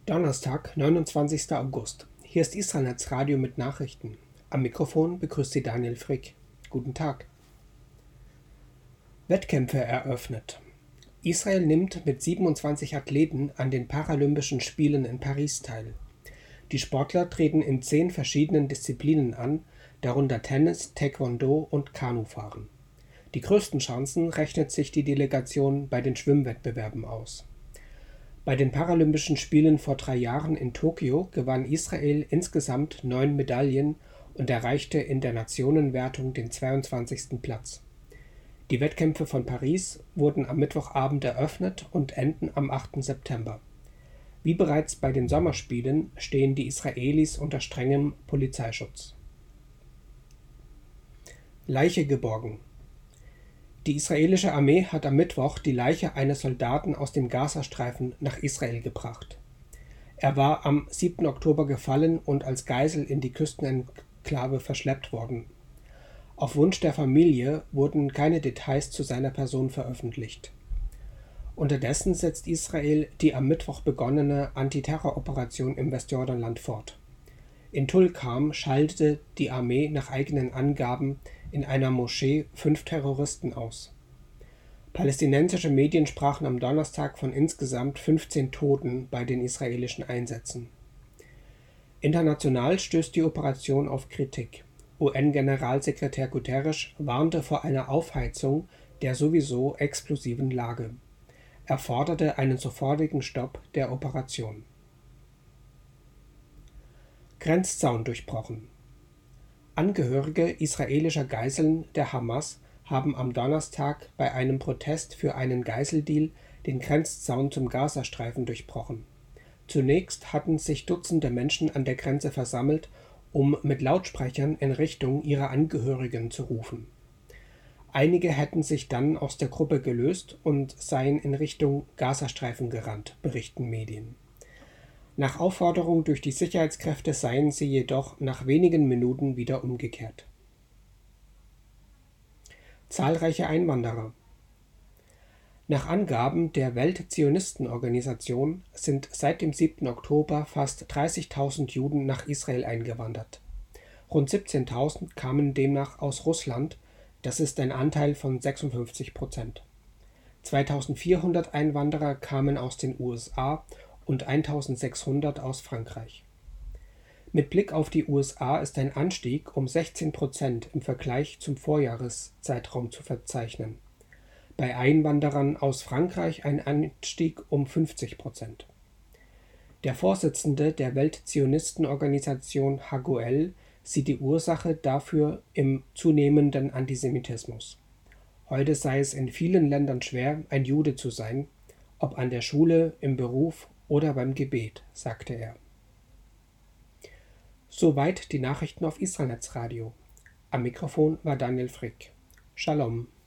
Donnerstag, 29. August. Hier ist Israelnetz Radio mit Nachrichten. Am Mikrofon begrüßt Sie Daniel Frick. Guten Tag. Wettkämpfe eröffnet. Israel nimmt mit 27 Athleten an den Paralympischen Spielen in Paris teil. Die Sportler treten in 10 verschiedenen Disziplinen an, darunter Tennis, Taekwondo und Kanufahren. Die größten Chancen rechnet sich die Delegation bei den Schwimmwettbewerben aus. Bei den Paralympischen Spielen vor 3 Jahren in Tokio gewann Israel insgesamt 9 Medaillen und erreichte in der Nationenwertung den 22. Platz. Die Wettkämpfe von Paris wurden am Mittwochabend eröffnet und enden am 8. September. Wie bereits bei den Sommerspielen stehen die Israelis unter strengem Polizeischutz. Leiche geborgen. Die israelische Armee hat am Mittwoch die Leiche eines Soldaten aus dem Gazastreifen nach Israel gebracht. Er war am 7. Oktober gefallen und als Geisel in die Küstenenklave verschleppt worden. Auf Wunsch der Familie wurden keine Details zu seiner Person veröffentlicht. Unterdessen setzt Israel die am Mittwoch begonnene Antiterroroperation im Westjordanland fort. In Tulkarm schaltete die Armee nach eigenen Angaben in einer Moschee 5 Terroristen aus. Palästinensische Medien sprachen am Donnerstag von insgesamt 15 Toten bei den israelischen Einsätzen. International stößt die Operation auf Kritik. UN-Generalsekretär Guterres warnte vor einer Aufheizung der sowieso explosiven Lage. Er forderte einen sofortigen Stopp der Operation. Grenzzaun durchbrochen. Angehörige israelischer Geiseln der Hamas haben am Donnerstag bei einem Protest für einen Geiseldeal den Grenzzaun zum Gazastreifen durchbrochen. Zunächst hatten sich Dutzende Menschen an der Grenze versammelt, um mit Lautsprechern in Richtung ihrer Angehörigen zu rufen. Einige hätten sich dann aus der Gruppe gelöst und seien in Richtung Gazastreifen gerannt, berichten Medien. Nach Aufforderung durch die Sicherheitskräfte seien sie jedoch nach wenigen Minuten wieder umgekehrt. Zahlreiche Einwanderer. Nach Angaben der Weltzionistenorganisation sind seit dem 7. Oktober fast 30.000 Juden nach Israel eingewandert. Rund 17.000 kamen demnach aus Russland, das ist ein Anteil von 56%. 2.400 Einwanderer kamen aus den USA und 1.600 aus Frankreich. Mit Blick auf die USA ist ein Anstieg um 16% im Vergleich zum Vorjahreszeitraum zu verzeichnen. Bei Einwanderern aus Frankreich ein Anstieg um 50%. Der Vorsitzende der Weltzionistenorganisation Hagoel sieht die Ursache dafür im zunehmenden Antisemitismus. Heute sei es in vielen Ländern schwer, ein Jude zu sein, ob an der Schule, im Beruf oder beim Gebet, sagte er. Soweit die Nachrichten auf Israelnetz Radio. Am Mikrofon war Daniel Frick. Shalom.